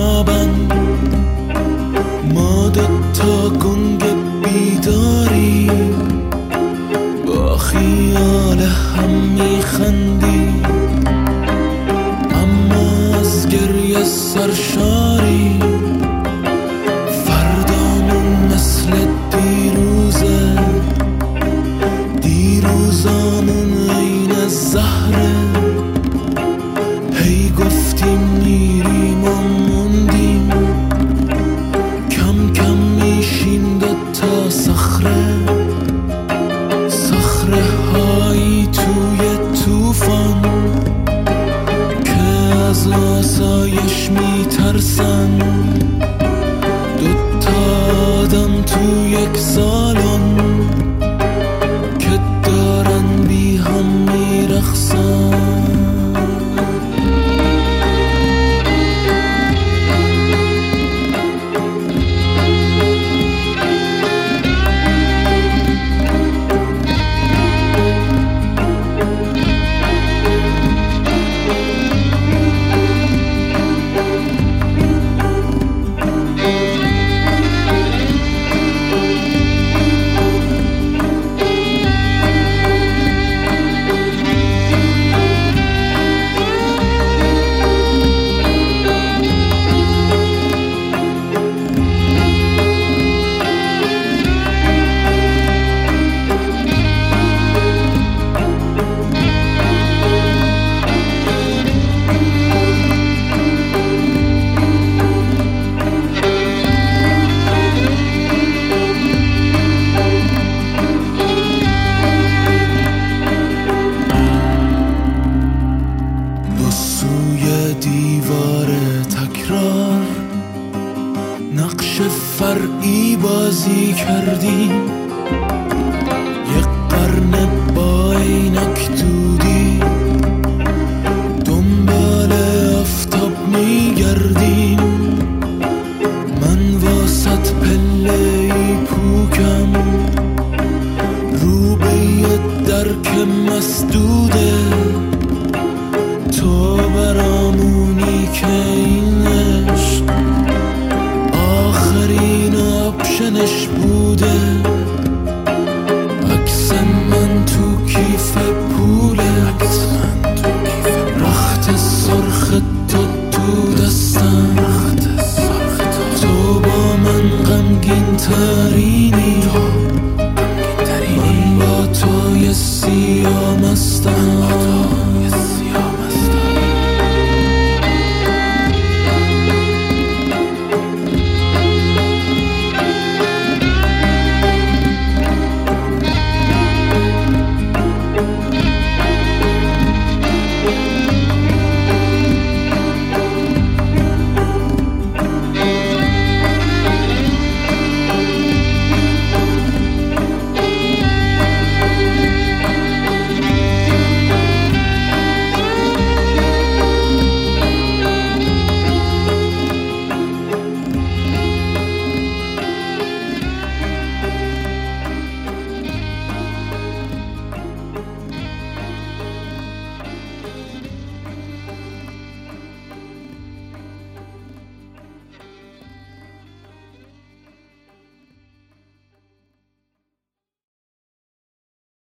خوابن، ما دوتا گنگ بیداری، با خیال هم میخندی، اما از گریه سرشاری. فردامون مثل دیروزه، دیروزامون عین زهره. هی گفتیم میریم و موندیم، کم کم میشیم دوتا صخره، صخره هایی توی طوفان که از آسایش میترسن. دوتا آدم تو یک سالن که دارن بی هم میرقصن. دیوار تکرار نقش فرعی بازی کردیم، یک قرن با عینک دودی دنبال آفتاب میگردیم. من واسط پله‌ای پوکم رو به یه درک مسدوده، تو برامونی که این عشق آخرین آپشنش بوده. عکس من تو کیف پولت، رخت سرخ تو دستم، تو با من غمگین ترینی.